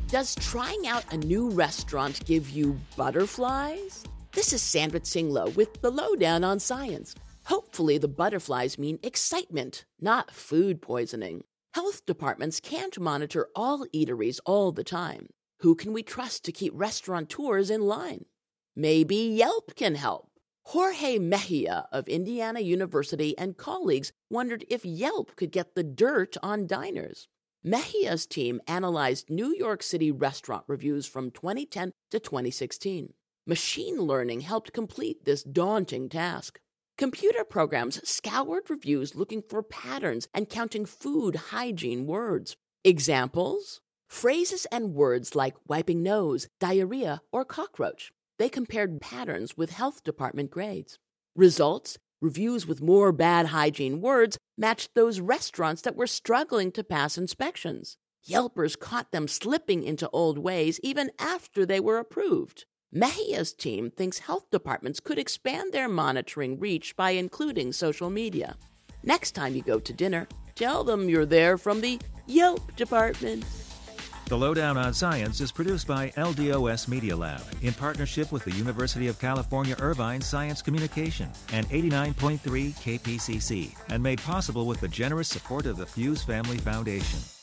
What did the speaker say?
Does trying out a new restaurant give you butterflies? This is Sandra Tsinglow with the Lowdown on Science. Hopefully the butterflies mean excitement, not food poisoning. Health departments can't monitor all eateries all the time. Who can we trust to keep restaurateurs in line? Maybe Yelp can help. Jorge Mejia of Indiana University and colleagues wondered if Yelp could get the dirt on diners. Mejia's team analyzed New York City restaurant reviews from 2010 to 2016. Machine learning helped complete this daunting task. Computer programs scoured reviews looking for patterns and counting food hygiene words. Examples? Phrases and words like wiping nose, diarrhea, or cockroach. They compared patterns with health department grades. Results? Reviews with more bad hygiene words matched those restaurants that were struggling to pass inspections. Yelpers caught them slipping into old ways even after they were approved. Mejia's team thinks health departments could expand their monitoring reach by including social media. Next time you go to dinner, tell them you're there from the Yelp department. The Lowdown on Science is produced by LDOS Media Lab in partnership with the University of California Irvine Science Communication and 89.3 KPCC, and made possible with the generous support of the Fuse Family Foundation.